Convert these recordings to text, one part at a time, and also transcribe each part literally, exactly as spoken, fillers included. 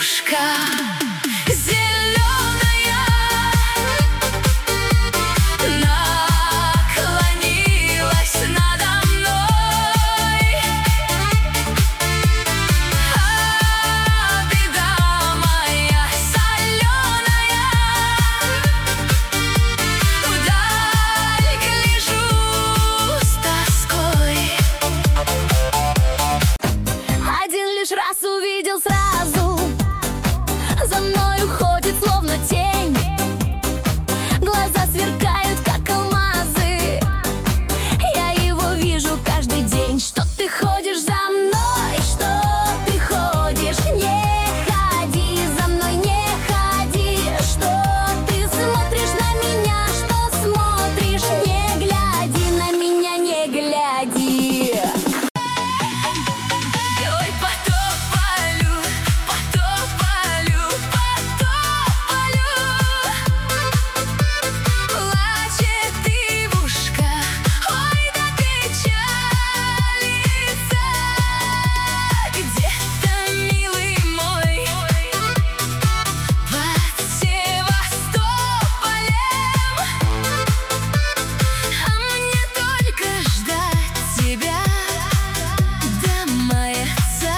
девушка зеленая наклонилась надо мной, а беда моя соленая, вдаль гляжу с тоской. Один лишь раз увидел сразу, за мною ходит словно тень, глаза сверкают, как алмазы, я его вижу каждый день. Что ты ходишь за мной, что ты ходишь, не ходи за мной, не ходи. Что ты смотришь на меня, что смотришь, не гляди на меня, не гляди. Ой, потопалю, потопалю, потопалю. Плачет девушка, ой, да печалится. Где-то, милый мой, под Севастополем, а мне только ждать тебя до маяца.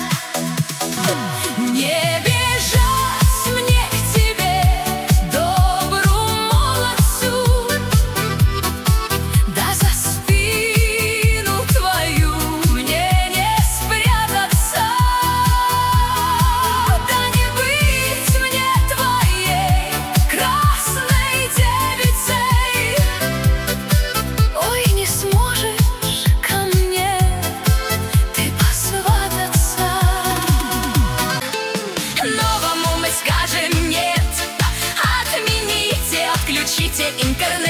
Не бежать мне к тебе, добру молодцу, да за спину твою мне не спрятаться, да не быть мне твоей красной девицей. Ой, не сможешь ко мне ты посвататься. Новому мы скажем нет, отмените, отключите интернет.